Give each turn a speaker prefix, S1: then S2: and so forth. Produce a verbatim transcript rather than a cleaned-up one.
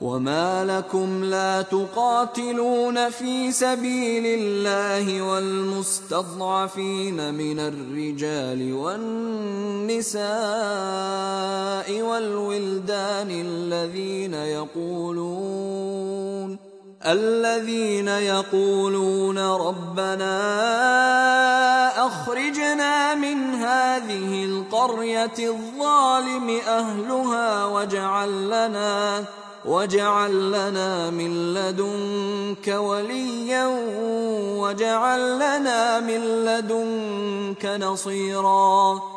S1: وما لكم لا تقاتلون في سبيل الله والمستضعفين من الرجال والنساء والولدان الذين يقولون الذين يقولون ربنا أخرجنا من هذه القرية الظالم أهلها واجعل لنا واجعل لنا من لدنك وليا واجعل لنا من لدنك نصيرا